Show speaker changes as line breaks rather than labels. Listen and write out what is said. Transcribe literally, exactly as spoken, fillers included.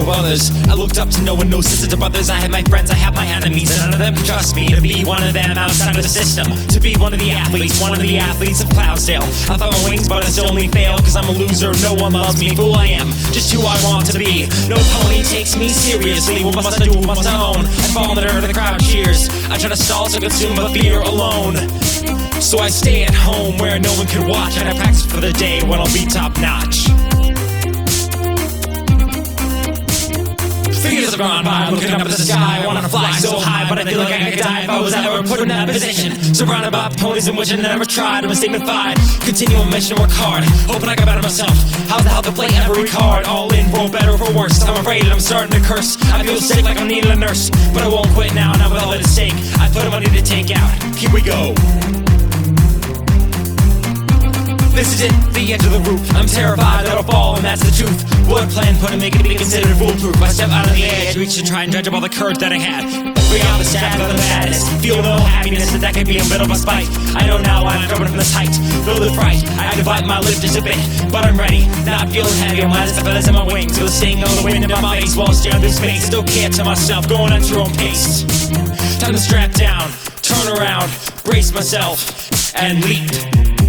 others. I looked up to no one, no sisters or brothers. I had my friends, I had my enemies, and none of them could trust me to be one of them outside of the system. To be one of the athletes, one of the athletes of Cloudsdale. I thought my wings, but I still only fail, cause I'm a loser, no one loves me for who I am, just who I want to be. No pony takes me seriously, what must I do on my own? I fall under the crowd cheers. I try to stall to consume my fear alone. So I stay at home where no one can watch, and I practice for the day when I'll be top notch. Figures have gone by, looking up at the sky, wanting to fly so high, but I feel like I could die if I was ever put in that position. Surrounded by ponies in which I never tried, I'm dignified. Continue on mission, work hard, hoping I get better myself. How's the hell to play every card, all in for better or for worse. I'm afraid that I'm starting to curse. I feel sick like I'm needing a nurse, but I won't quit now, not with all at stake. I put money to take out. Here we go. This is it, the edge of the roof. I'm terrified that I'll fall, and that's the truth. What plan put to make it be considered foolproof? I step out of the edge, reach to try and dredge up all the courage that I had. Bring out the sad of the madness. Feel no happiness, that that could be a bit of a spite. I know now I'm coming from this height. Feel the fright, I divide my lift just a bit, but I'm ready. Not feeling heavy, I'm as if it is in my wings. Feel the sting of the wind in my face while staring through space. Still can't to myself, going at your own pace. Time to strap down, turn around, brace myself, and leap.